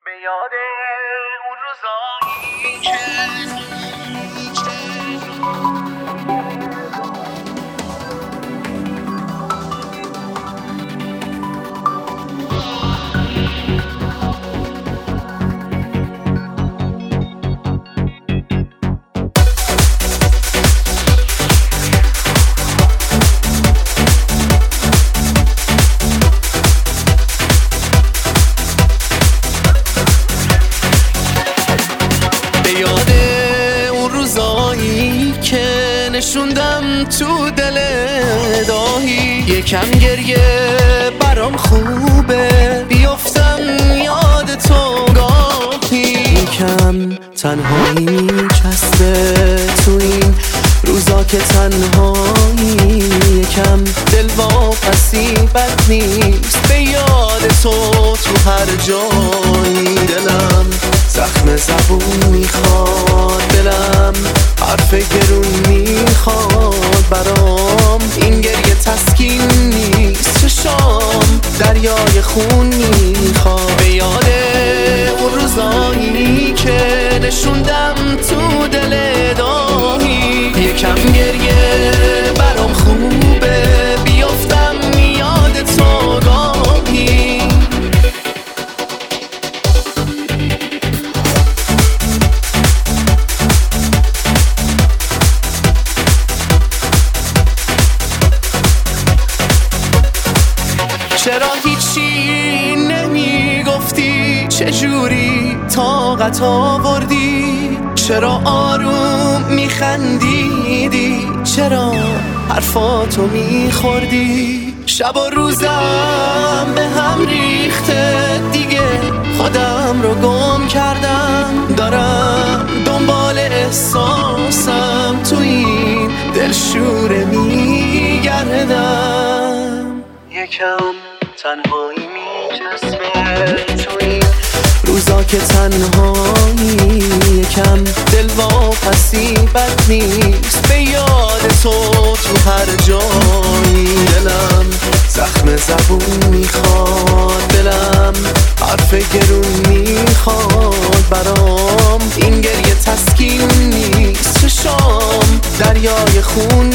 به یاد اون روزایی که نشوندم تو دل داهی یکم گریه برام خوبه بیفتم یاد تو گاهی یکم تنهایی میچسته تو این روزا که تنهایی یکم دل واپسی بد نیست به یاد تو هر جایی دلم زخم زبون میخواد دلم حرف گرون میخواد برام این گریه تسکین نیست چشام دریای خون میخواد به یاد اون روزایی که نشوندم تو دل داهی یکم گریه برام خوبه بیفتم یاد تو گاهی چرا هیچی نمیگفتی چجوری طاقت آوردی چرا آروم میخندیدی چرا حرفاتو میخوردی شب و روزم به هم ریخته دیگه خودم رو گم کردم دارم دنبال احساسم تو این دلشوره میگردم یکم تنهایی میچسبه تو این روزا که تنهایی یکم دل واپسی بد نیست به یاد تو هر جایی دلم زخم زبون میخواد دلم حرف گرون میخواد برام این گریه تسکین نیست چشام دریای خون